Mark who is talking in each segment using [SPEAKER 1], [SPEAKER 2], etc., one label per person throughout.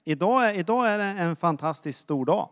[SPEAKER 1] Idag är det en fantastiskt stor dag.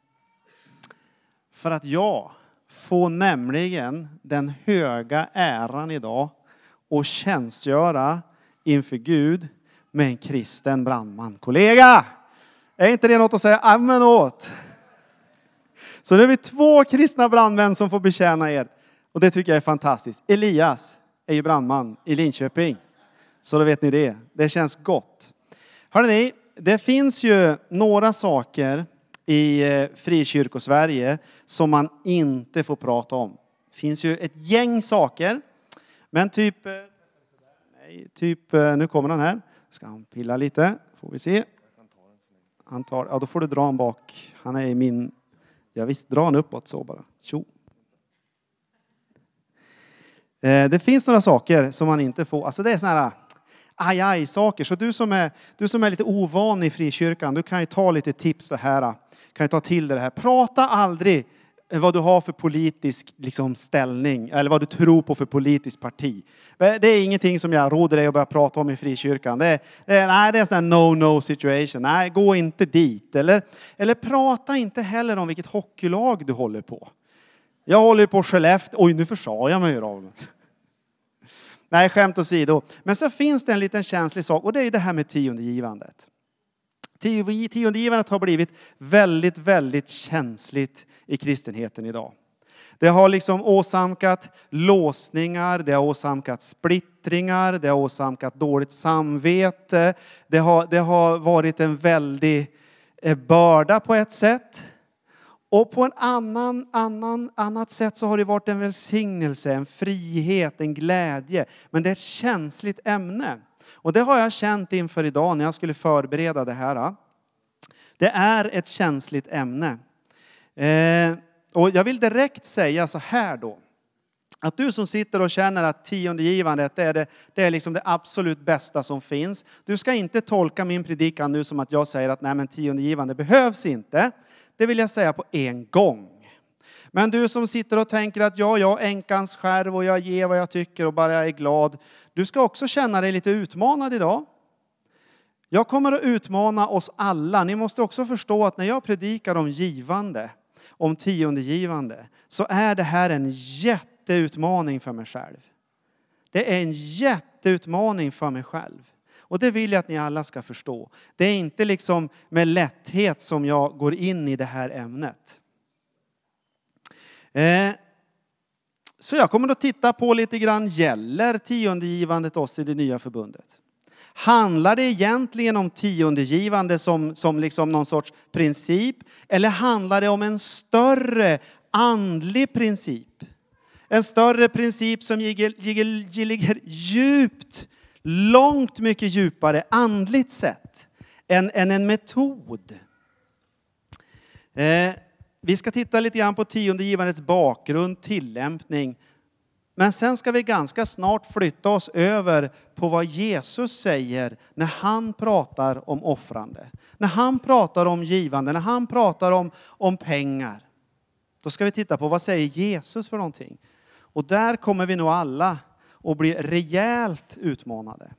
[SPEAKER 1] För att jag får nämligen den höga äran idag att tjänstgöra inför Gud med en kristen brandman. Kollega! Är inte det något att säga amen åt? Så nu är vi 2 kristna brandmän som får betjäna er. Och det tycker jag är fantastiskt. Elias är ju brandman i Linköping. Så då vet ni det. Det känns gott. Hörrni, det finns ju några saker i Frikyrkosverige som man inte får prata om. Det finns ju ett gäng saker. Men nu kommer den här. Ska han pilla lite? Får vi se. Då får du dra han bak. Han är i min... Ja visst, dra han uppåt så bara. Tjo. Det finns några saker som man inte får. Alltså det är såna här saker. Så du som är lite ovan i frikyrkan, du kan ju ta lite tips det här. Kan ju ta till det här. Prata aldrig vad du har för politisk ställning. Eller vad du tror på för politiskt parti. Det är ingenting som jag råder dig att börja prata om i frikyrkan. Det är en sån här no-no situation. Nej, gå inte dit. Eller prata inte heller om vilket hockeylag du håller på. Jag håller på Skellefteå. Oj, nu försade jag mig då. Nej, skämt åsido. Men så finns det en liten känslig sak. Och det är det här med tiondegivandet. Tiondegivandet har blivit väldigt, väldigt känsligt i kristenheten idag. Det har åsamkat låsningar, det har åsamkat splittringar, det har åsamkat dåligt samvete. Det har varit en väldig börda på ett sätt. Och på en annat sätt så har det varit en välsignelse, en frihet, en glädje. Men det är ett känsligt ämne. Och det har jag känt inför idag när jag skulle förbereda det här. Det är ett känsligt ämne. Och jag vill direkt säga så här då. Att du som sitter och känner att tiondegivandet det är det absolut bästa som finns. Du ska inte tolka min predikan nu som att jag säger att nej men tiondegivande behövs inte. Det vill jag säga på en gång. Men du som sitter och tänker att jag änkans skärv och jag ger vad jag tycker och bara jag är glad. Du ska också känna dig lite utmanad idag. Jag kommer att utmana oss alla. Ni måste också förstå att när jag predikar om givande, om tiondegivande, så är det här en jätteutmaning för mig själv. Det är en jätteutmaning för mig själv. Och det vill jag att ni alla ska förstå. Det är inte med lätthet som jag går in i det här ämnet. Så jag kommer att titta på lite grann, gäller tiondegivandet oss i det nya förbundet? Handlar det egentligen om tiondegivande som någon sorts princip? Eller handlar det om en större andlig princip? En större princip som ligger djupt, långt mycket djupare andligt sett än en metod. Vi ska titta lite grann på tiondegivandets bakgrund, tillämpning. Men sen ska vi ganska snart flytta oss över på vad Jesus säger när han pratar om offrande. När han pratar om givande, när han pratar om pengar. Då ska vi titta på vad säger Jesus för någonting. Och där kommer vi nog alla att bli rejält utmanade.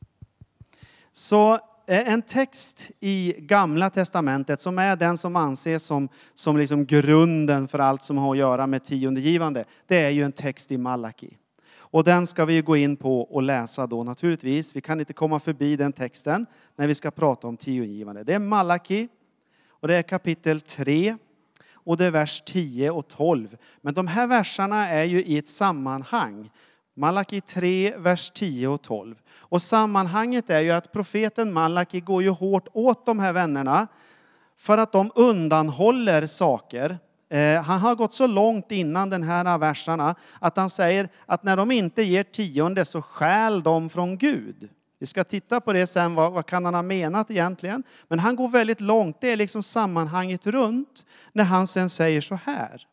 [SPEAKER 1] Så en text i Gamla testamentet som är den som anses som grunden för allt som har att göra med tiondegivande. Det är ju en text i Malaki. Och den ska vi gå in på och läsa då naturligtvis. Vi kan inte komma förbi den texten när vi ska prata om tiondegivande. Det är Malaki och det är kapitel 3 och det är vers 10 och 12. Men de här versarna är ju i ett sammanhang. Malaki 3, vers 10 och 12. Och sammanhanget är ju att profeten Malaki går ju hårt åt de här vännerna för att de undanhåller saker. Han har gått så långt innan den här versarna att han säger att när de inte ger tionde så stjäl de från Gud. Vi ska titta på det sen, vad kan han ha menat egentligen? Men han går väldigt långt, det är sammanhanget runt när han sen säger så här.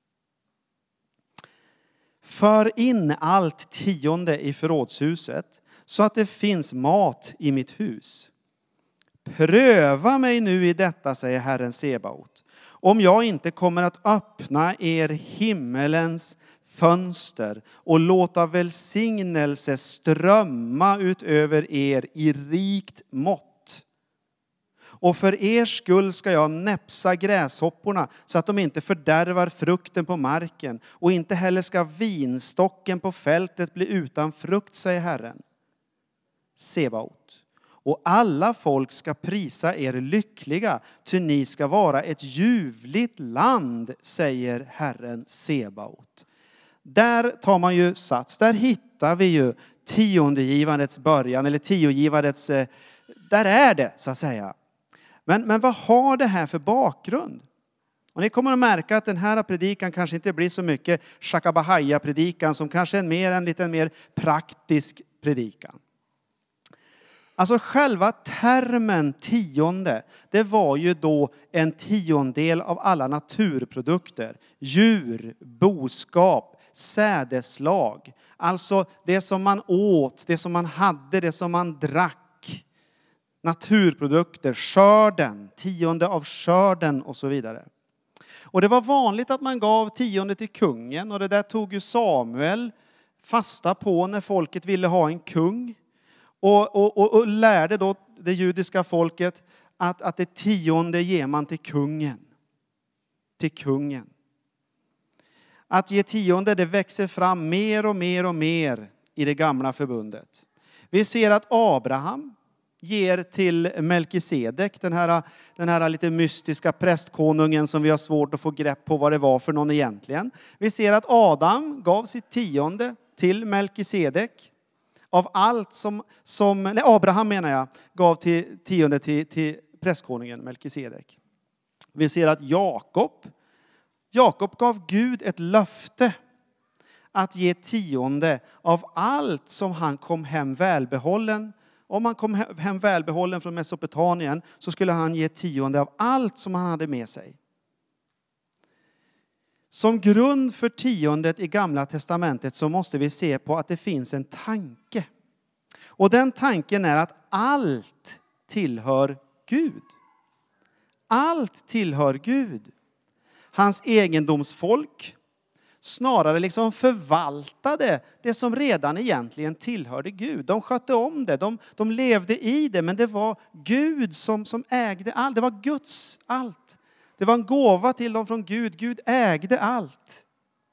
[SPEAKER 1] För in allt tionde i förrådshuset så att det finns mat i mitt hus. Pröva mig nu i detta, säger Herren Sebaot. Om jag inte kommer att öppna er himmelens fönster och låta välsignelse strömma utöver er i rikt mått. Och för er skull ska jag näpsa gräshopporna så att de inte fördärvar frukten på marken. Och inte heller ska vinstocken på fältet bli utan frukt, säger Herren. Sebaot. Och alla folk ska prisa er lyckliga, ty ni ska vara ett ljuvligt land, säger Herren Sebaot. Där tar man ju sats, där hittar vi ju tiondegivandets början, eller tiogivandets, där är det så att säga. Men vad har det här för bakgrund? Och ni kommer att märka att den här predikan kanske inte blir så mycket Shakabahaya-predikan som kanske är en lite mer praktisk predikan. Alltså själva termen tionde, det var ju då en tiondel av alla naturprodukter. Djur, boskap, sädeslag. Alltså det som man åt, det som man hade, det som man drack. Naturprodukter, skörden, tionde av skörden och så vidare. Och det var vanligt att man gav tionde till kungen och det där tog ju Samuel fasta på när folket ville ha en kung. Och lärde då det judiska folket att det tionde ger man till kungen. Till kungen. Att ge tionde, det växer fram mer och mer och mer i det gamla förbundet. Vi ser att Abraham ger till Melkisedek, den här lite mystiska prästkonungen som vi har svårt att få grepp på vad det var för någon egentligen. Vi ser att Adam gav sitt tionde till Melkisedek. Av allt Abraham menar jag, gav tionde till prästkonungen Melkisedek. Vi ser att Jakob gav Gud ett löfte att ge tionde av allt som han kom hem välbehållen. Om han kom hem välbehållen från Mesopotamien så skulle han ge tionde av allt som han hade med sig. Som grund för tiondet i Gamla testamentet så måste vi se på att det finns en tanke. Och den tanken är att allt tillhör Gud. Allt tillhör Gud. Hans egendomsfolk snarare liksom förvaltade det som redan egentligen tillhörde Gud. De skötte om det, de levde i det, men det var Gud som ägde allt. Det var Guds allt. Det var en gåva till dem från Gud. Gud ägde allt.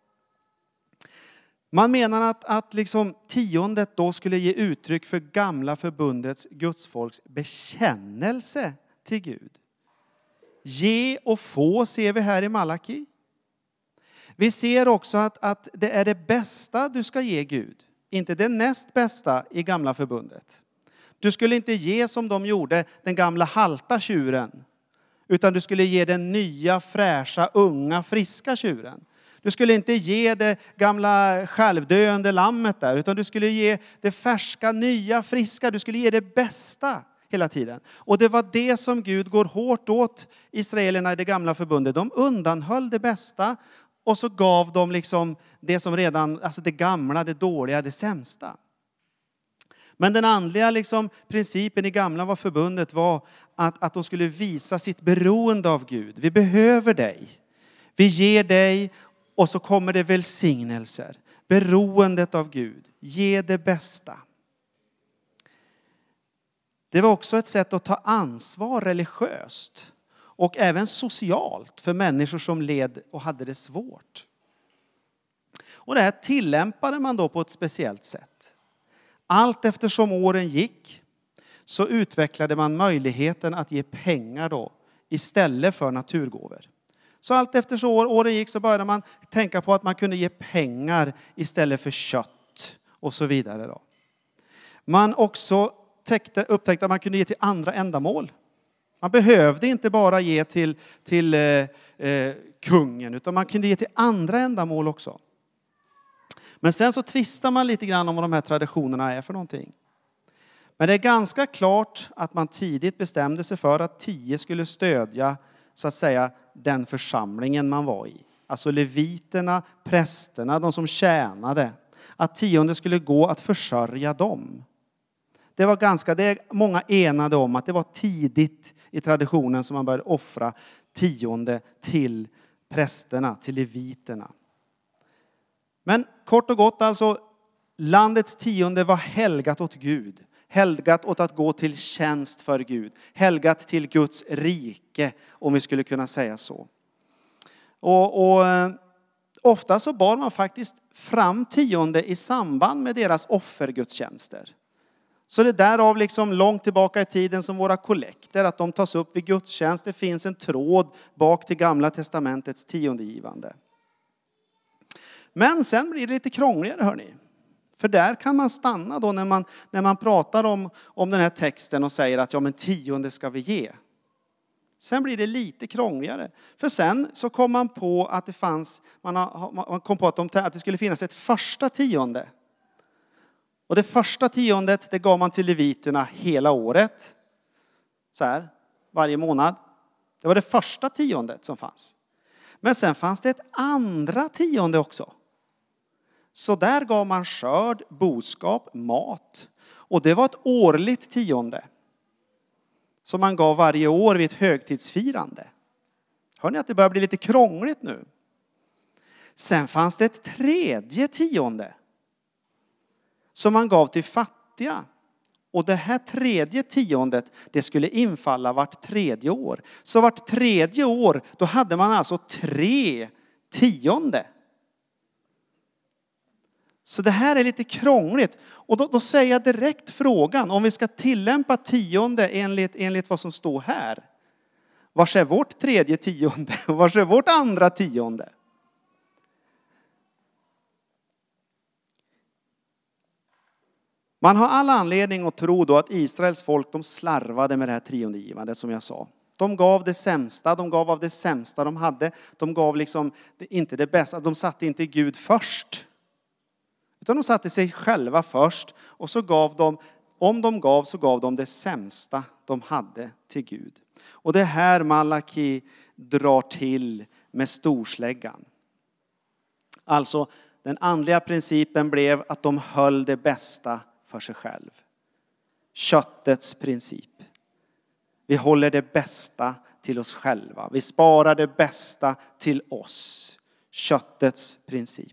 [SPEAKER 1] Man menar att liksom tiondet då skulle ge uttryck för gamla förbundets gudsfolks bekännelse till Gud. Ge och få ser vi här i Malaki. Vi ser också att det är det bästa du ska ge Gud. Inte det näst bästa i gamla förbundet. Du skulle inte ge som de gjorde den gamla halta tjuren. Utan du skulle ge den nya, fräscha, unga, friska tjuren. Du skulle inte ge det gamla självdöende lammet där. Utan du skulle ge det färska, nya, friska. Du skulle ge det bästa hela tiden. Och det var det som Gud går hårt åt israelerna i det gamla förbundet. De undanhöll det bästa. Och så gav de liksom det som redan, alltså det gamla, det dåliga, det sämsta. Men den andliga liksom principen i gamla förbundet var att de skulle visa sitt beroende av Gud. Vi behöver dig. Vi ger dig och så kommer det välsignelser. Beroendet av Gud. Ge det bästa. Det var också ett sätt att ta ansvar religiöst. Och även socialt för människor som led och hade det svårt. Och det här tillämpade man då på ett speciellt sätt. Allt eftersom åren gick så utvecklade man möjligheten att ge pengar då istället för naturgåvor. Så allt eftersom åren gick så började man tänka på att man kunde ge pengar istället för kött och så vidare då. Man också upptäckte att man kunde ge till andra ändamål. Man behövde inte bara ge till kungen utan man kunde ge till andra ändamål också. Men sen så tvistar man lite grann om vad de här traditionerna är för någonting. Men det är ganska klart att man tidigt bestämde sig för att 10 skulle stödja så att säga den församlingen man var i. Alltså leviterna, prästerna, de som tjänade. Att 10 skulle gå att försörja dem. Det är många enade om att det var tidigt i traditionen som man började offra 10 till prästerna, till leviterna. Men kort och gott alltså, landets 10 var helgat åt Gud. Helgat åt att gå till tjänst för Gud. Helgat till Guds rike, om vi skulle kunna säga så. Och ofta så bar man faktiskt fram tionde i samband med deras offergudstjänster. Så det är därav liksom långt tillbaka i tiden som våra kollekter, att de tas upp vid gudstjänst. Det finns en tråd bak till Gamla testamentets tiondegivande. Men sen blir det lite krångligare, hörni. För där kan man stanna då när man pratar om den här texten och säger att ja, men tionde ska vi ge. Sen blir det lite krångligare. För sen så kom man på att det fanns, man kom på att det skulle finnas ett första tionde. Och det första tiondet, det gav man till leviterna hela året. Så här, varje månad. Det var det första tiondet som fanns. Men sen fanns det ett andra tionde också. Så där gav man skörd, boskap, mat. Och det var ett årligt tionde. Som man gav varje år vid ett högtidsfirande. Hör ni att det börjar bli lite krångligt nu? Sen fanns det ett tredje tionde. Som man gav till fattiga. Och det här tredje tiondet, det skulle infalla vart tredje år. Så vart tredje år, då hade man alltså 3 tionde. Så det här är lite krångligt. Och då säger jag direkt frågan, om vi ska tillämpa tionde enligt vad som står här. Vars är vårt tredje tionde? Vars är vårt andra tionde? Man har alla anledning att tro då att Israels folk, de slarvade med det här tiondegivandet som jag sa. De gav det sämsta, de gav av det sämsta de hade. De gav liksom inte det bästa, de satte inte Gud först. Utan de satte sig själva först och så gav de, om de gav så gav de det sämsta de hade till Gud. Och det här Malaki drar till med storsläggan. Alltså den andliga principen blev att de höll det bästa för sig själv. Köttets princip. Vi håller det bästa till oss själva. Vi sparar det bästa till oss. Köttets princip.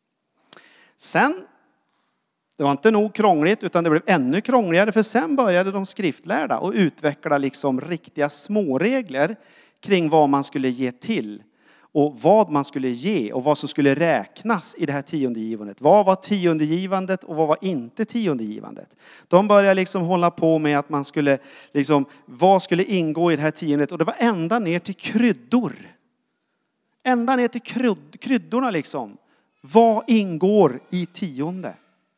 [SPEAKER 1] Sen, det var inte nog krångligt utan det blev ännu krångligare. För sen började de skriftlärda och utveckla liksom riktiga småregler kring vad man skulle ge till. Och vad man skulle ge och vad som skulle räknas i det här tiondegivandet. Vad var tiondegivandet och vad var inte tiondegivandet? De började liksom hålla på med att man skulle, liksom, vad skulle ingå i det här tiondet? Och det var ända ner till kryddor. Ända ner till kryddorna liksom. Vad ingår i tionde?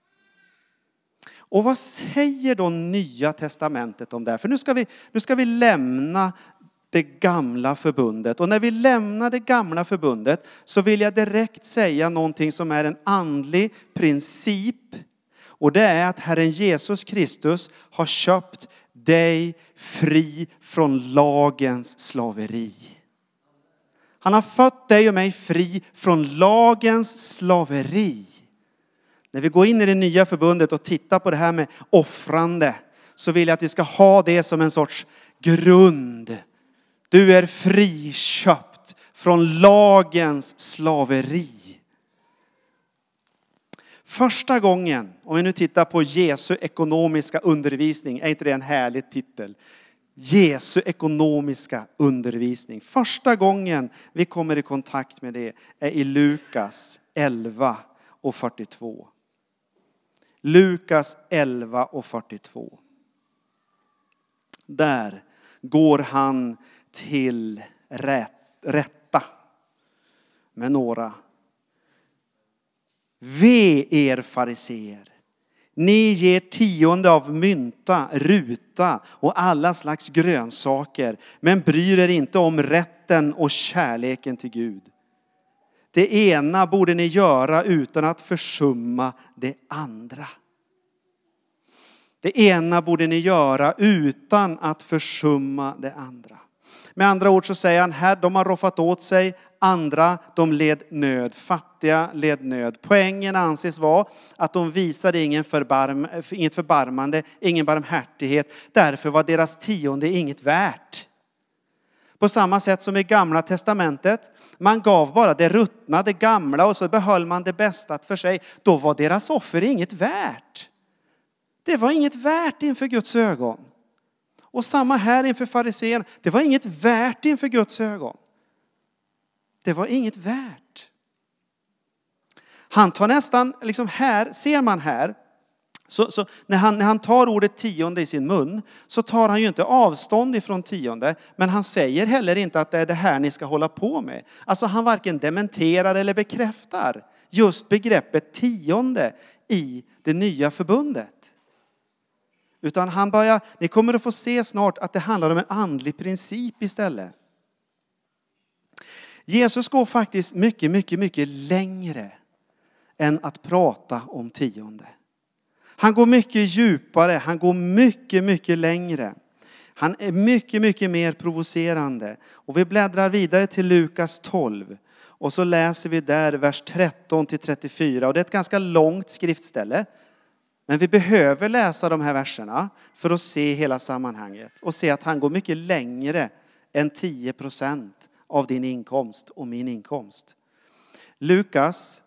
[SPEAKER 1] Och vad säger då Nya testamentet om det här? För nu ska vi lämna det gamla förbundet. Och när vi lämnar det gamla förbundet så vill jag direkt säga någonting som är en andlig princip. Och det är att Herren Jesus Kristus har köpt dig fri från lagens slaveri. Han har fött dig och mig fri från lagens slaveri. När vi går in i det nya förbundet och tittar på det här med offrande så vill jag att vi ska ha det som en sorts grund. Du är friköpt från lagens slaveri. Första gången, om vi nu tittar på Jesu ekonomiska undervisning, är inte det en härlig titel? Jesu ekonomiska undervisning. Första gången vi kommer i kontakt med det är i Lukas 11 och 42. Lukas 11 och 42. Där går han till rätta med några. Ve er fariseer. Ni ger tionde av mynta, ruta och alla slags grönsaker. Men bryr er inte om rätten och kärleken till Gud. Det ena borde ni göra utan att försumma det andra. Det ena borde ni göra utan att försumma det andra. Med andra ord så säger han här, de har roffat åt sig. Andra, de led nöd. Fattiga led nöd. Poängen anses vara att de visade inget förbarmande, ingen barmhärtighet. Därför var deras tionde inget värt. På samma sätt som i Gamla testamentet. Man gav bara det ruttna, det gamla och så behöll man det bästa för sig. Då var deras offer inget värt. Det var inget värt inför Guds ögon. Och samma här inför fariséerna. Det var inget värt inför Guds ögon. Det var inget värt. Han tar nästan, liksom här, ser man här. Så när han tar ordet tionde i sin mun så tar han ju inte avstånd ifrån tionde. Men han säger heller inte att det är det här ni ska hålla på med. Alltså han varken dementerar eller bekräftar just begreppet tionde i det nya förbundet. Utan han börjar, ni kommer att få se snart att det handlar om en andlig princip istället. Jesus går faktiskt mycket, mycket, mycket längre än att prata om tionde. Han går mycket djupare, han går mycket, mycket längre. Han är mycket, mycket mer provocerande. Och vi bläddrar vidare till Lukas 12. Och så läser vi där vers 13-34. Och det är ett ganska långt skriftställe. Men vi behöver läsa de här verserna för att se hela sammanhanget. Och se att han går mycket längre än 10% av din inkomst och min inkomst. Lukas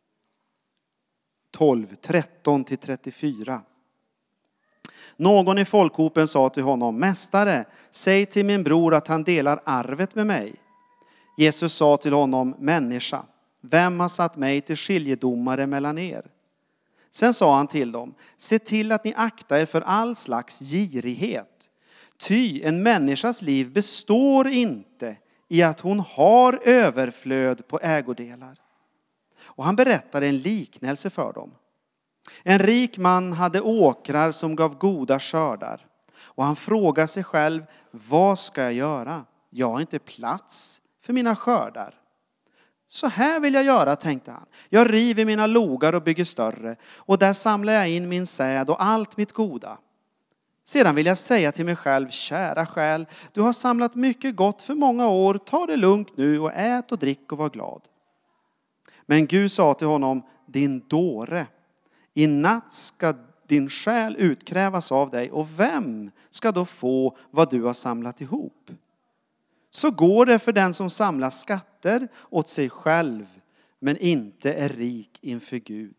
[SPEAKER 1] 12, 13-34. Någon i folkhopen sa till honom: Mästare, säg till min bror att han delar arvet med mig. Jesus sa till honom: Människa, vem har satt mig till skiljedomare mellan er? Sen sa han till dem: se till att ni aktar er för all slags girighet. Ty en människas liv består inte i att hon har överflöd på ägodelar. Och han berättade en liknelse för dem. En rik man hade åkrar som gav goda skördar. Och han frågade sig själv: vad ska jag göra? Jag har inte plats för mina skördar. Så här vill jag göra, tänkte han. Jag river mina logar och bygger större. Och där samlar jag in min säd och allt mitt goda. Sedan vill jag säga till mig själv: kära själ, du har samlat mycket gott för många år. Ta det lugnt nu och ät och drick och var glad. Men Gud sa till honom: din dåre, i natt ska din själ utkrävas av dig. Och vem ska då få vad du har samlat ihop? Så går det för den som samlar skatter åt sig själv, men inte är rik inför Gud.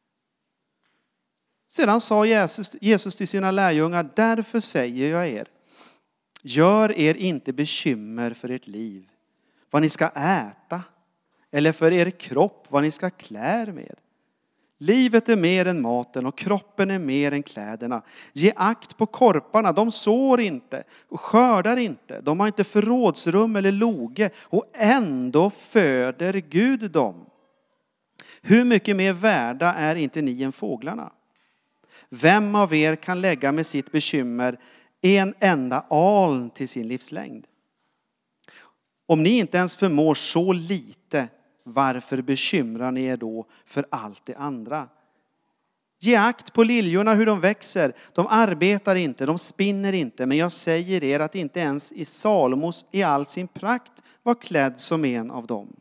[SPEAKER 1] Sedan sa Jesus till sina lärjungar: därför säger jag er, gör er inte bekymmer för ert liv, vad ni ska äta, eller för er kropp, vad ni ska klä er med. Livet är mer än maten och kroppen är mer än kläderna. Ge akt på korparna, de sår inte och skördar inte. De har inte förrådsrum eller loge och ändå föder Gud dem. Hur mycket mer värda är inte ni än fåglarna? Vem av er kan lägga med sitt bekymmer en enda aln till sin livslängd? Om ni inte ens förmår så lite, varför bekymrar ni er då för allt det andra? Ge akt på liljorna hur de växer. De arbetar inte, de spinner inte. Men jag säger er att inte ens i Salomos i all sin prakt var klädd som en av dem.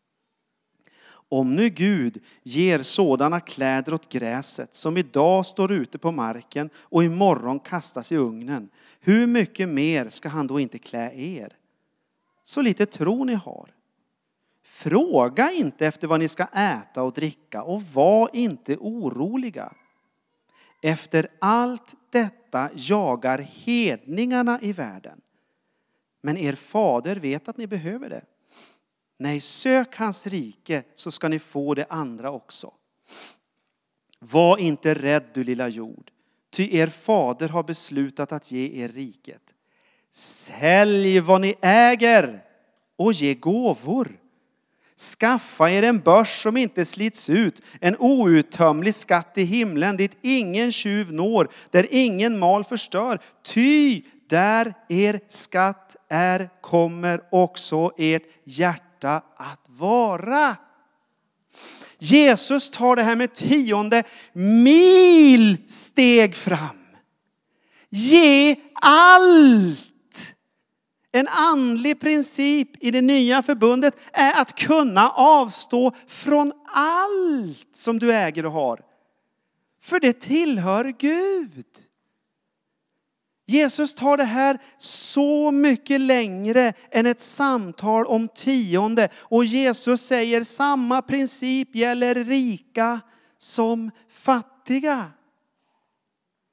[SPEAKER 1] Om nu Gud ger sådana kläder åt gräset som idag står ute på marken och imorgon kastas i ugnen, hur mycket mer ska han då inte klä er? Så lite tro ni har. Fråga inte efter vad ni ska äta och dricka och var inte oroliga. Efter allt detta jagar hedningarna i världen. Men er fader vet att ni behöver det. Nej, sök hans rike så ska ni få det andra också. Var inte rädd, du lilla jord, ty er fader har beslutat att ge er riket. Sälj vad ni äger och ge gåvor. Skaffa er en börs som inte slits ut, en outtömlig skatt i himlen dit ingen tjuv når, där ingen mal förstör. Ty där er skatt är kommer också ert hjärta att vara. Jesus tar det här med tionde milsteg fram. Ge allt. En andlig princip i det nya förbundet är att kunna avstå från allt som du äger och har. För det tillhör Gud. Jesus tar det här så mycket längre än ett samtal om tionde. Och Jesus säger samma princip gäller rika som fattiga.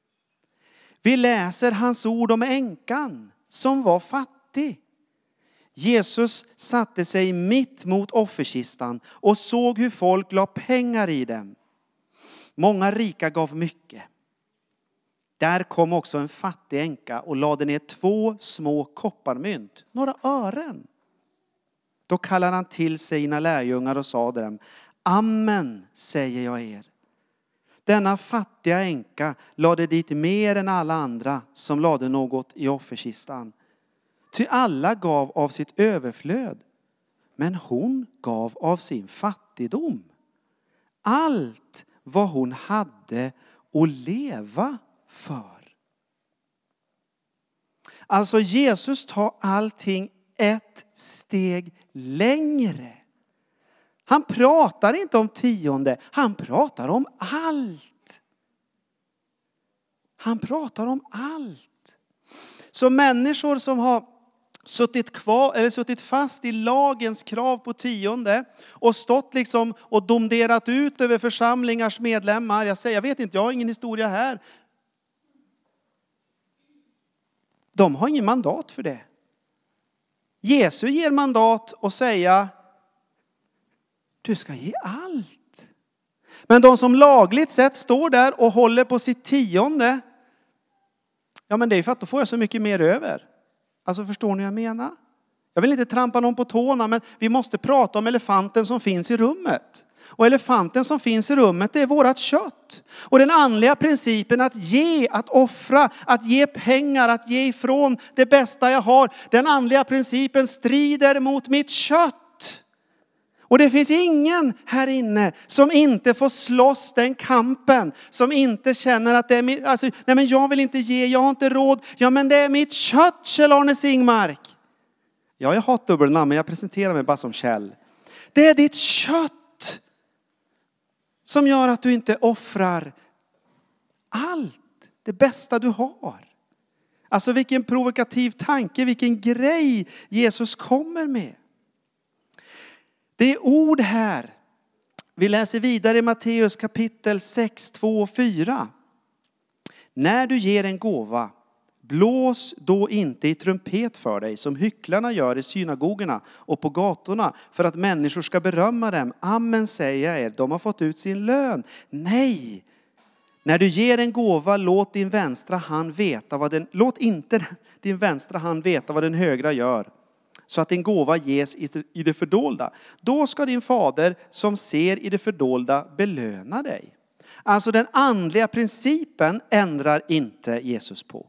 [SPEAKER 1] Vi läser hans ord om änkan som var fattig. Jesus satte sig mitt mot offerkistan och såg hur folk la pengar i dem. Många rika gav mycket. Där kom också en fattig änka och lade ner 2 små kopparmynt, några ören. Då kallade han till sig sina lärjungar och sa dem: Amen, säger jag er. Denna fattiga änka lade dit mer än alla andra som lade något i offerkistan. Ty alla gav av sitt överflöd, men hon gav av sin fattigdom. Allt vad hon hade att leva för. Alltså Jesus tar allting ett steg längre. Han pratar inte om 10:e, han pratar om allt. Han pratar om allt. Så människor som har suttit fast i lagens krav på 10:e och stått liksom och domderat ut över församlingars medlemmar. Jag vet inte, jag har ingen historia här. De har ingen mandat för det. Jesus ger mandat att säga: du ska ge allt. Men de som lagligt sett står där och håller på sitt 10:e. Ja, men det är för att då får jag så mycket mer över. Alltså, förstår ni vad jag menar? Jag vill inte trampa någon på tårna, men vi måste prata om elefanten som finns i rummet. Och elefanten som finns i rummet, det är vårat kött. Och den andliga principen att ge, att offra, att ge pengar, att ge ifrån det bästa jag har. Den andliga principen strider mot mitt kött. Och det finns ingen här inne som inte får slåss den kampen. Som inte känner att det är mitt, alltså, nej men jag vill inte ge, jag har inte råd. Ja, men det är mitt kött, Kjell-Arne Singmark. Ja, jag har ett dubbelnamn, men jag presenterar mig bara som Kjell. Det är ditt kött som gör att du inte offrar allt, det bästa du har. Alltså vilken provokativ tanke, vilken grej Jesus kommer med. Det är ord här. Vi läser vidare i Matteus kapitel 6, 2 och 4. När du ger en gåva, blås då inte i trumpet för dig som hycklarna gör i synagogorna och på gatorna för att människor ska berömma dem. Amen, säger jag er, de har fått ut sin lön. Nej, när du ger en gåva, låt inte din vänstra hand veta vad den högra gör. Så att din gåva ges i det fördolda. Då ska din fader som ser i det fördolda belöna dig. Alltså den andliga principen ändrar inte Jesus på.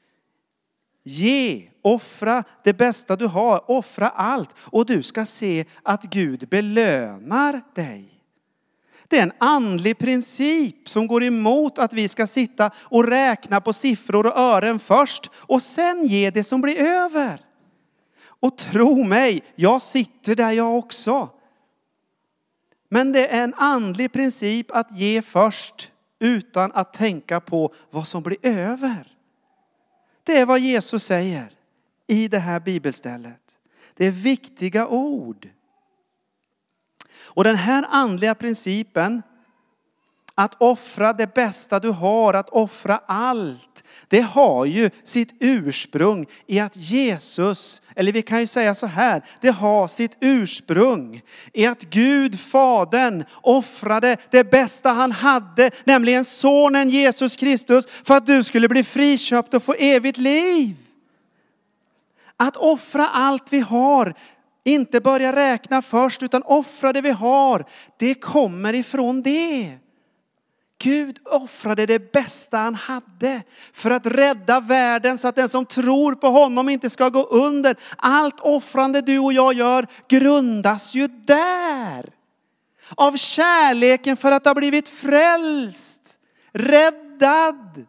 [SPEAKER 1] Ge, offra det bästa du har, offra allt. Och du ska se att Gud belönar dig. Det är en andlig princip som går emot att vi ska sitta och räkna på siffror och ören först. Och sen ge det som blir över. Och tro mig, jag sitter där jag också. Men det är en andlig princip att ge först utan att tänka på vad som blir över. Det är vad Jesus säger i det här bibelstället. Det är viktiga ord. Och den här andliga principen att offra det bästa du har, att offra allt. Det har ju sitt ursprung i att Jesus, eller vi kan ju säga så här. Det har sitt ursprung i att Gud, Fadern, offrade det bästa han hade. Nämligen sonen Jesus Kristus för att du skulle bli friköpt och få evigt liv. Att offra allt vi har. Inte börja räkna först utan offra det vi har. Det kommer ifrån det. Gud offrade det bästa han hade för att rädda världen så att den som tror på honom inte ska gå under. Allt offrande du och jag gör grundas ju där. Av kärleken för att ha blivit frälst, räddad.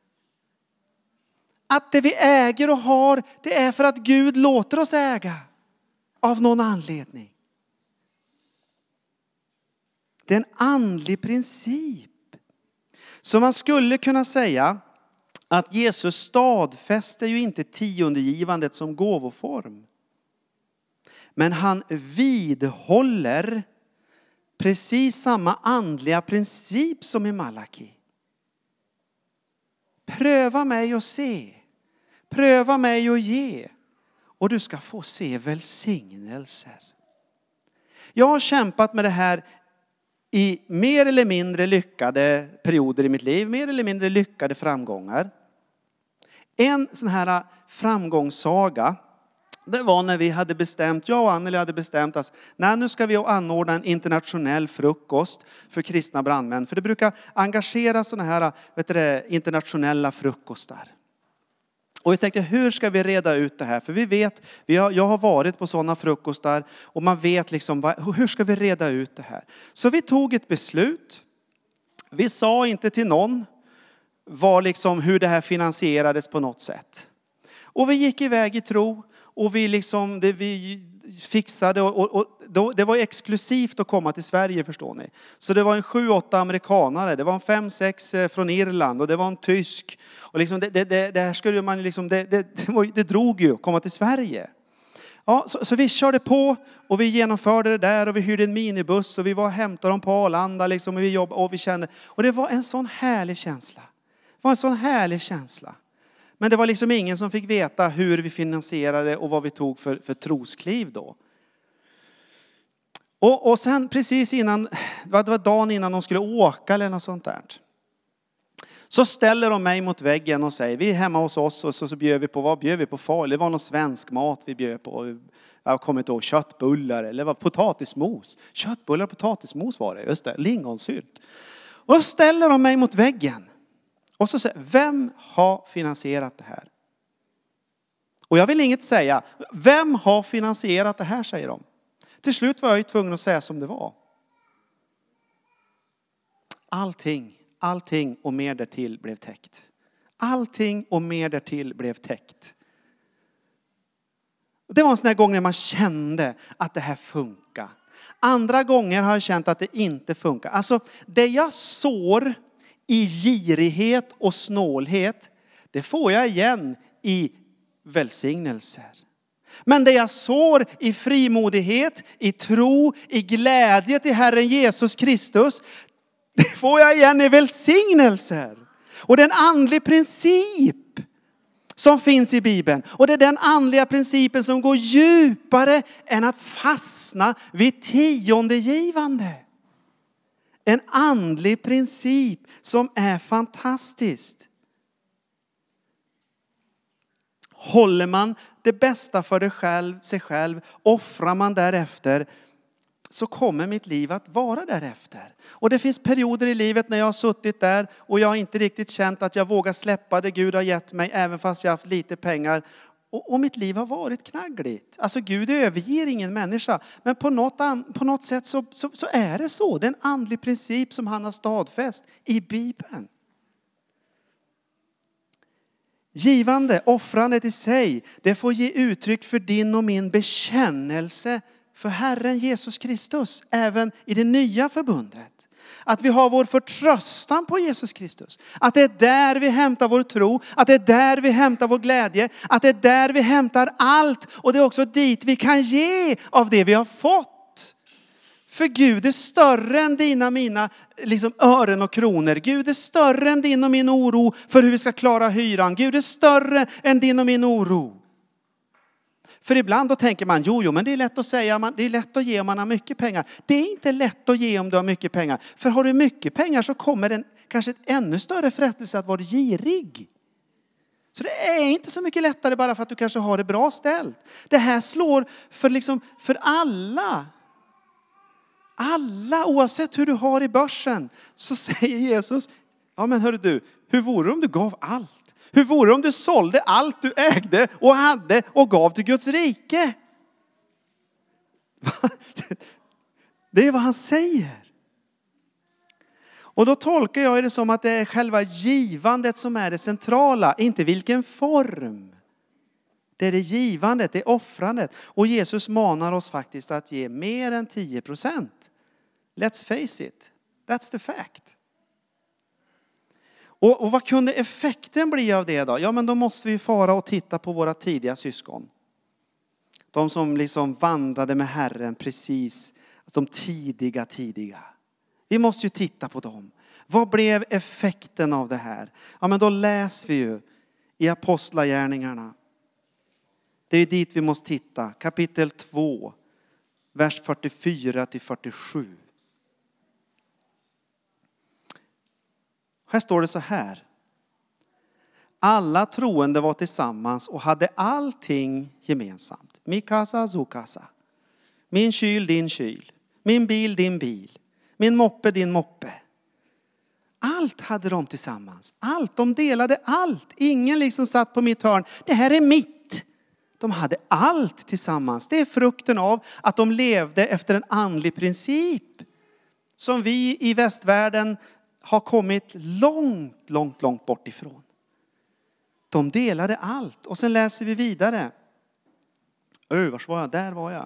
[SPEAKER 1] Att det vi äger och har, det är för att Gud låter oss äga. Av någon anledning. Det är en andlig princip. Så man skulle kunna säga att Jesus stadfäster ju inte tiondegivandet som gåvoform. Men han vidhåller precis samma andliga princip som i Malaki. pröva mig och se. Pröva mig och ge. Och du ska få se välsignelser. Jag har kämpat med det här i mer eller mindre lyckade perioder i mitt liv. Mer eller mindre lyckade framgångar. En sån här framgångssaga. Det var när vi hade bestämt, jag och Anneli hade bestämt att nu ska vi anordna en internationell frukost för kristna brandmän. För det brukar engagera såna här internationella frukostar. Och jag tänkte, hur ska vi reda ut det här? För vi vet, jag har varit på sådana frukostar och man vet liksom, hur ska vi reda ut det här? Så vi tog ett beslut. Vi sa inte till någon hur det här finansierades på något sätt. Och vi gick iväg i tro och vi fixade det var exklusivt att komma till Sverige, förstår ni. Så det var en 7-8 amerikanare, det var en 5-6 från Irland och det var en tysk. Och det här skulle man det drog ju att komma till Sverige. Ja, så vi körde på och vi genomförde det där och vi hyrde en minibuss och vi var och hämtade dem på Arlanda och vi jobbade och vi kände. Och det var en sån härlig känsla. Det var en sån härlig känsla. Men det var ingen som fick veta hur vi finansierade och vad vi tog för troskliv då. Och sen precis innan, det var dagen innan de skulle åka eller något sånt där. Så ställer de mig mot väggen och säger, vi är hemma hos oss och så bjöd vi på, vad bjöd vi på farligt? Det var någon svensk mat vi bjöd på. Jag kommer inte ihåg, köttbullar eller vad, potatismos. Köttbullar och potatismos var det, just det, lingonsylt. Och då ställer de mig mot väggen. Och så säger, vem har finansierat det här? Och jag vill inget säga. Vem har finansierat det här, säger de. Till slut var jag ju tvungen att säga som det var. Allting och mer därtill blev täckt. Allting och mer därtill blev täckt. Det var en sån här gång när man kände att det här funkar. Andra gånger har jag känt att det inte funkar. Alltså det jag sår i girighet och snålhet, det får jag igen i välsignelser. Men det jag sår i frimodighet, i tro, i glädje till Herren Jesus Kristus, det får jag igen i välsignelser. Och det är en andlig princip som finns i Bibeln. Och det är den andliga principen som går djupare än att fastna vid tiondegivande. En andlig princip som är fantastiskt. Håller man det bästa för sig själv, offrar man därefter, så kommer mitt liv att vara därefter. Och det finns perioder i livet när jag har suttit där och jag har inte riktigt känt att jag vågar släppa det Gud har gett mig, även fast jag har haft lite pengar. Och mitt liv har varit knaggligt. Alltså Gud överger ingen människa. Men på något sätt så är det så. Det är en andlig princip som han har stadfäst i Bibeln. Givande, offrandet i sig, det får ge uttryck för din och min bekännelse för Herren Jesus Kristus. Även i det nya förbundet. Att vi har vår förtröstan på Jesus Kristus. Att det är där vi hämtar vår tro. Att det är där vi hämtar vår glädje. Att det är där vi hämtar allt. Och det är också dit vi kan ge av det vi har fått. För Gud är större än dina mina ören och kronor. Gud är större än din och min oro för hur vi ska klara hyran. Gud är större än din och min oro. För ibland då tänker man, jo men det är lätt att säga, det är lätt att ge om man har mycket pengar. Det är inte lätt att ge om du har mycket pengar. För har du mycket pengar så kommer kanske ett ännu större frestelse att vara girig. Så det är inte så mycket lättare bara för att du kanske har det bra ställt. Det här slår för alla. Alla, oavsett hur du har i börsen, så säger Jesus, ja men hörru du, hur vore det om du gav allt? Hur vore det om du sålde allt du ägde och hade och gav till Guds rike? Det är vad han säger. Och då tolkar jag det som att det är själva givandet som är det centrala, inte vilken form. Det är det givandet, det är offrandet. Och Jesus manar oss faktiskt att ge mer än 10%. Let's face it, that's the fact. Och vad kunde effekten bli av det då? Ja men då måste vi fara och titta på våra tidiga syskon. De som vandrade med Herren precis, de tidiga. Vi måste ju titta på dem. Vad blev effekten av det här? Ja, men då läser vi ju i Apostlagärningarna. Det är dit vi måste titta. Kapitel 2, vers 44-47. Här står det så här. Alla troende var tillsammans och hade allting gemensamt. Mikasa, zukasa. Min kyl, din kyl. Min bil, din bil. Min moppe, din moppe. Allt hade de tillsammans. Allt, de delade allt. Ingen liksom satt på mitt hörn. Det här är mitt. De hade allt tillsammans. Det är frukten av att de levde efter en andlig princip. Som vi i västvärlden har kommit långt bort ifrån. De delade allt. Och sen läser vi vidare. Var var jag? Där var jag.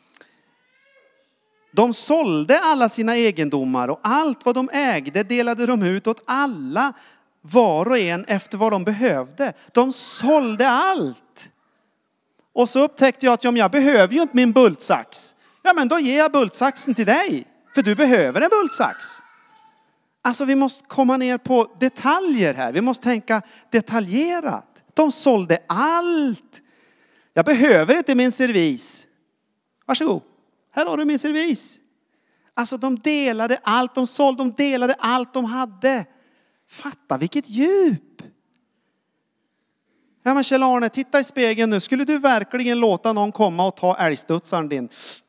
[SPEAKER 1] De sålde alla sina egendomar och allt vad de ägde delade de ut åt alla, var och en efter vad de behövde. De sålde allt. Och så upptäckte jag att jag behöver ju inte min bultsax. Ja, men då ger jag bultsaxen till dig. För du behöver en bultsax. Alltså vi måste komma ner på detaljer här. Vi måste tänka detaljerat. De sålde allt. Jag behöver inte min servis. Varsågod. Här har du min servis. Alltså de delade allt de sålde. De delade allt de hade. Fatta vilket djup. Ja men Kjell-Arne, titta i spegeln nu. Skulle du verkligen låta någon komma och ta älgstudsaren din?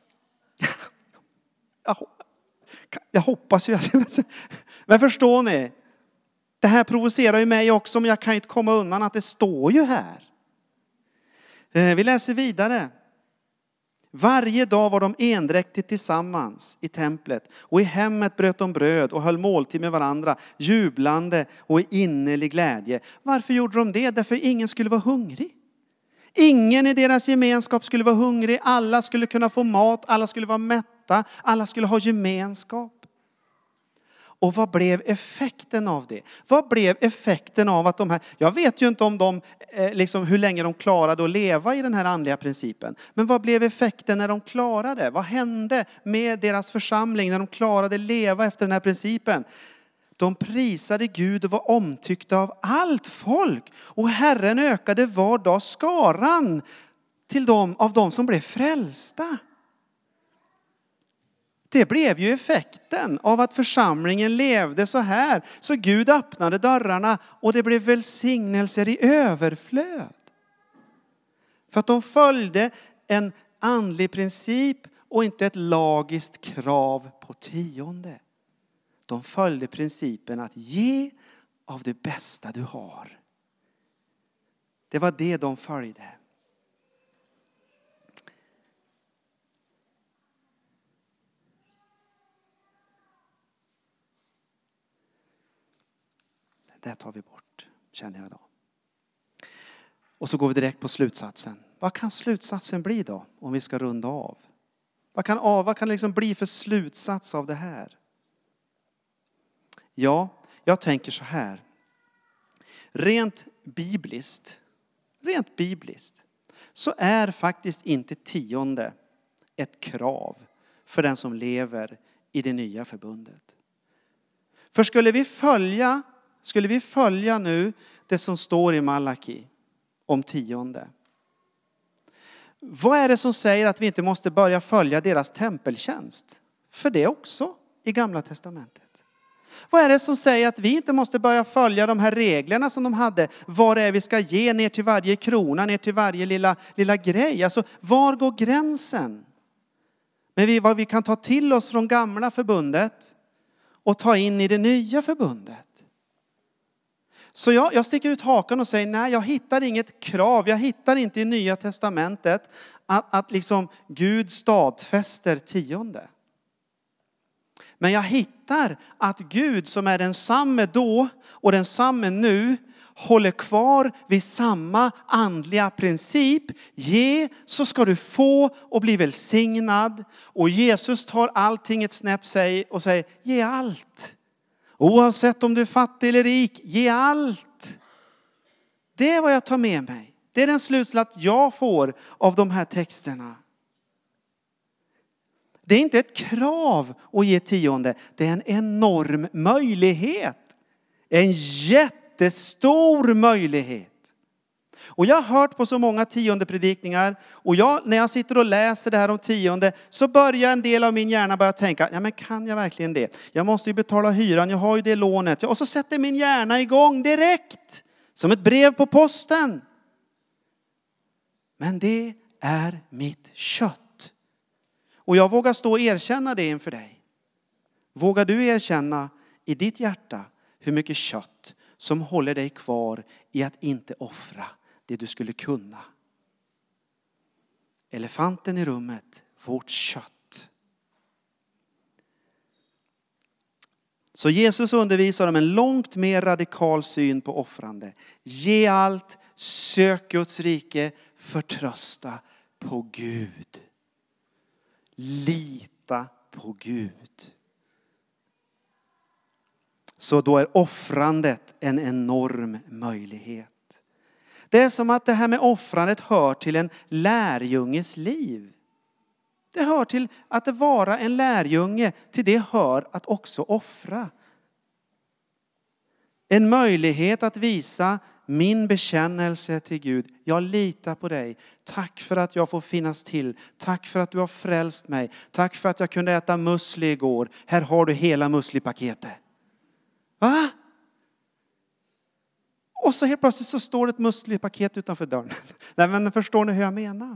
[SPEAKER 1] Jag hoppas ju. Men förstår ni? Det här provocerar ju mig också. Men jag kan inte komma undan att det står ju här. Vi läser vidare. Varje dag var de endräktigt tillsammans i templet. Och i hemmet bröt de bröd och höll måltid med varandra. Jublande och i innerlig glädje. Varför gjorde de det? Därför ingen skulle vara hungrig. Ingen i deras gemenskap skulle vara hungrig. Alla skulle kunna få mat. Alla skulle vara mätta. Alla skulle ha gemenskap. Och vad blev effekten av det? Vad blev effekten av att de här... Jag vet ju inte om de, liksom, hur länge de klarade att leva i den här andliga principen. Men vad blev effekten när de klarade? Vad hände med deras församling när de klarade leva efter den här principen? De prisade Gud och var omtyckta av allt folk. Och Herren ökade var dag skaran till dem av dem som blev frälsta. Det blev ju effekten av att församlingen levde så här. Så Gud öppnade dörrarna och det blev välsignelser i överflöd. För att de följde en andlig princip och inte ett lagiskt krav på tionde. De följde principen att ge av det bästa du har. Det var det de följde. Det tar vi bort, känner jag då. Och så går vi direkt på slutsatsen. Vad kan slutsatsen bli då, om vi ska runda av? Vad kan det liksom bli för slutsats av det här? Ja, jag tänker så här. Rent bibliskt så är faktiskt inte tionde ett krav för den som lever i det nya förbundet. För skulle vi följa nu det som står i Malaki om tionde. Vad är det som säger att vi inte måste börja följa deras tempeltjänst? För det också i Gamla testamentet. Vad är det som säger att vi inte måste börja följa de här reglerna som de hade? Vad är vi ska ge ner till varje krona, ner till varje lilla grej? Alltså var går gränsen? Men vad vi kan ta till oss från gamla förbundet och ta in i det nya förbundet. Så jag sticker ut hakan och säger nej, jag hittar inget krav. Jag hittar inte i Nya testamentet att liksom Gud stadfäster tionde. Men jag hittar att Gud som är densamme då och densamme nu håller kvar vid samma andliga princip. Ge så ska du få och bli välsignad. Och Jesus tar allting ett snäpp och säger ge allt. Oavsett om du är fattig eller rik, ge allt. Det är vad jag tar med mig. Det är den slutsats jag får av de här texterna. Det är inte ett krav att ge tionde. Det är en enorm möjlighet. En jättestor möjlighet. Och jag har hört på så många tionde predikningar. Och när jag sitter och läser det här om tionde så börjar en del av min hjärna börja tänka. Ja, men kan jag verkligen det? Jag måste ju betala hyran, jag har ju det lånet. Och så sätter min hjärna igång direkt. Som ett brev på posten. Men det är mitt kött. Och jag vågar stå och erkänna det inför dig. Vågar du erkänna i ditt hjärta hur mycket kött som håller dig kvar i att inte offra det du skulle kunna? Elefanten i rummet, vårt kött. Så Jesus undervisar om en långt mer radikal syn på offrande. Ge allt, sök Guds rike, förtrösta på Gud. Lita på Gud. Så då är offrandet en enorm möjlighet. Det är som att det här med offrandet hör till en lärjunges liv. Det hör till att vara en lärjunge. Till det hör att också offra. En möjlighet att visa min bekännelse till Gud. Jag litar på dig. Tack för att jag får finnas till. Tack för att du har frälst mig. Tack för att jag kunde äta musli igår. Här har du hela muslipaketet. Va? Och så helt plötsligt så står det ett muslipaket utanför dörren. Nej, men förstår ni hur jag menar?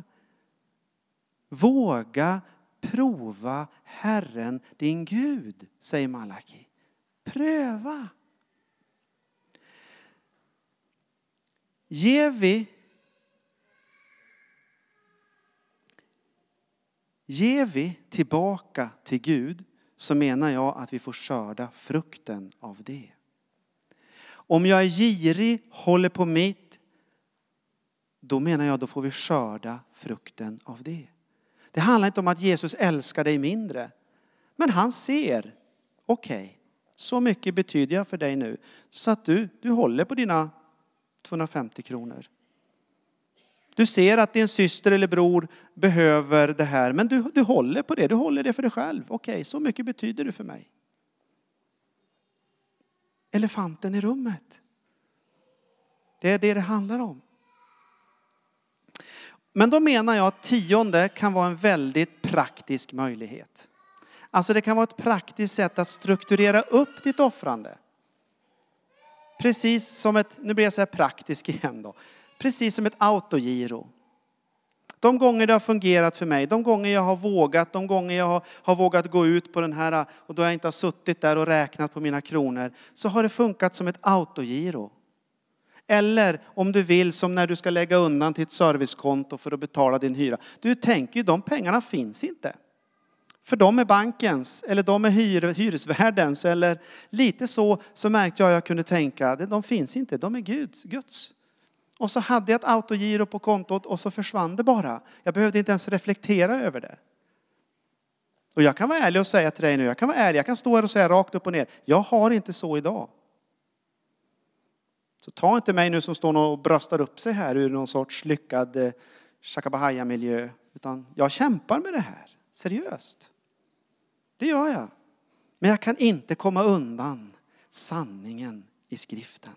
[SPEAKER 1] Våga prova Herren din Gud, säger Malaki. Pröva. Ger vi tillbaka till Gud så menar jag att vi får skörda frukten av det. Om jag är girig, håller på mitt, då menar jag då får vi skörda frukten av det. Det handlar inte om att Jesus älskar dig mindre. Men han ser, okej, så mycket betyder jag för dig nu. Så att du håller på dina 250 kronor. Du ser att din syster eller bror behöver det här. Men du håller på det. Du håller det för dig själv. Okej, så mycket betyder du för mig. Elefanten i rummet. Det är det handlar om. Men då menar jag att tionde kan vara en väldigt praktisk möjlighet. Alltså det kan vara ett praktiskt sätt att strukturera upp ditt offrande. Precis som nu blir jag så här praktisk igen då. Precis som ett autogiro. De gånger det har fungerat för mig, de gånger jag har vågat, de gånger jag har vågat gå ut på den här och då jag inte har suttit där och räknat på mina kronor, så har det funkat som ett autogiro. Eller om du vill, som när du ska lägga undan till ett servicekonto för att betala din hyra. Du tänker ju, de pengarna finns inte. För de är bankens, eller de är hyresvärdens, eller lite så märkte jag kunde tänka, de finns inte, de är Guds. Och så hade jag ett autogiro på kontot och så försvann det bara. Jag behövde inte ens reflektera över det. Och jag kan vara ärlig och säga till dig nu, jag kan stå här och säga rakt upp och ner, jag har inte så idag. Så ta inte mig nu som står och bröstar upp sig här ur någon sorts lyckad shakabahaya-miljö. Utan jag kämpar med det här, seriöst. Det gör jag. Men jag kan inte komma undan sanningen i skriften.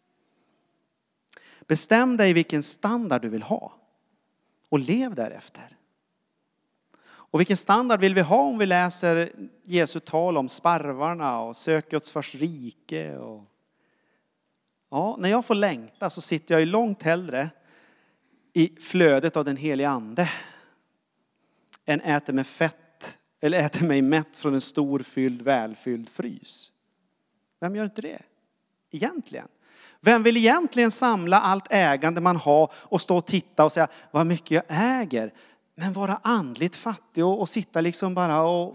[SPEAKER 1] Bestäm dig vilken standard du vill ha. Och lev därefter. Och vilken standard vill vi ha om vi läser Jesu tal om sparvarna och sök Guds först rike. Ja, när jag får längta så sitter jag ju långt hellre i flödet av den heliga ande. Än äter med fett eller äter mig mätt från en stor välfylld frys. Vem gör inte det? Egentligen. Vem vill egentligen samla allt ägande man har och stå och titta och säga vad mycket jag äger. Men vara andligt fattig och sitta liksom bara och...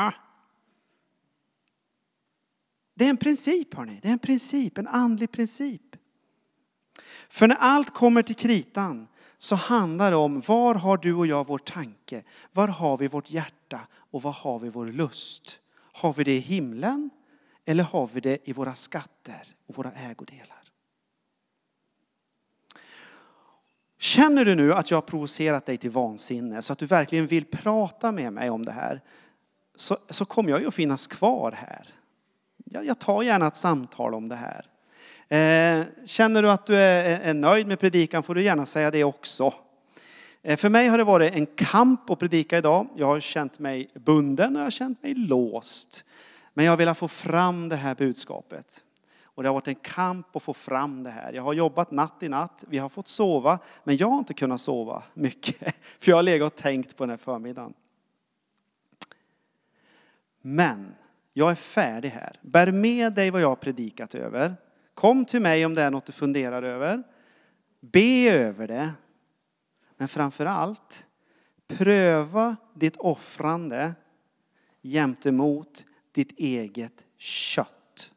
[SPEAKER 1] Det är en princip, hörni. Det är en princip, en andlig princip. För när allt kommer till kritan så handlar det om var har du och jag vår tanke? Var har vi vårt hjärta och var har vi vår lust? Har vi det i himlen eller har vi det i våra skatter och våra ägodelar? Känner du nu att jag har provocerat dig till vansinne så att du verkligen vill prata med mig om det här, så kommer jag ju att finnas kvar här. Jag tar gärna ett samtal om det här. Känner du att du är nöjd med predikan får du gärna säga det också. För mig har det varit en kamp att predika idag. Jag har känt mig bunden och jag har känt mig låst. Men jag vill få fram det här budskapet. Och det har varit en kamp att få fram det här. Jag har jobbat natt i natt. Vi har fått sova. Men jag har inte kunnat sova mycket. För jag har legat och tänkt på den här förmiddagen. Men jag är färdig här. Bär med dig vad jag har predikat över. Kom till mig om det är något du funderar över. Be över det. Men framför allt, pröva ditt offrande gentemot ditt eget kött.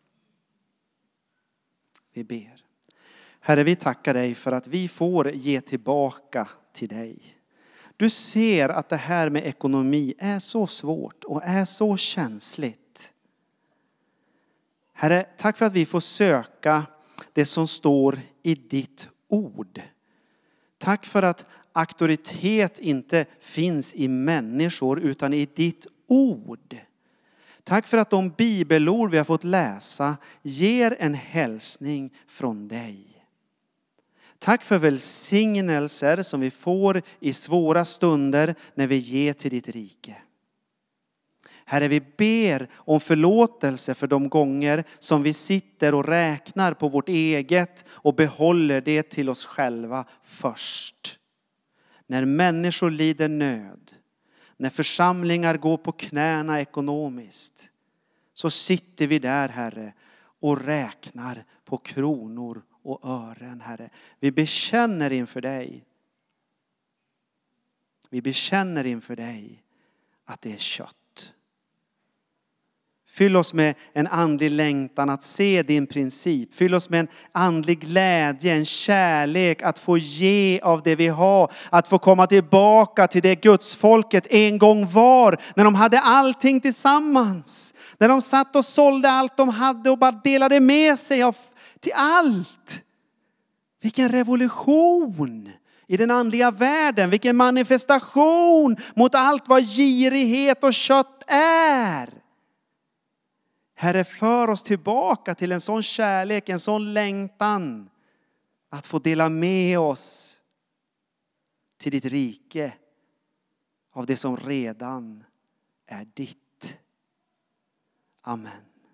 [SPEAKER 1] Vi ber. Herre, vi tackar dig för att vi får ge tillbaka till dig. Du ser att det här med ekonomi är så svårt och är så känsligt. Herre, tack för att vi får söka det som står i ditt ord. Tack för att auktoritet inte finns i människor utan i ditt ord. Tack för att de bibelord vi har fått läsa ger en hälsning från dig. Tack för välsignelser som vi får i svåra stunder när vi ger till ditt rike. Herre, vi ber om förlåtelse för de gånger som vi sitter och räknar på vårt eget och behåller det till oss själva först. När människor lider nöd, när församlingar går på knäna ekonomiskt, så sitter vi där, Herre, och räknar på kronor och ören, Herre. Vi bekänner inför dig. Vi bekänner inför dig att det är kött. Fyll oss med en andlig längtan att se din princip. Fyll oss med en andlig glädje, en kärlek att få ge av det vi har. Att få komma tillbaka till det Gudsfolket en gång var. När de hade allting tillsammans. När de satt och sålde allt de hade och bara delade med sig till allt. Vilken revolution i den andliga världen. Vilken manifestation mot allt vad girighet och kött är. Herre, för oss tillbaka till en sån kärlek, en sån längtan. Att få dela med oss till ditt rike. Av det som redan är ditt. Amen.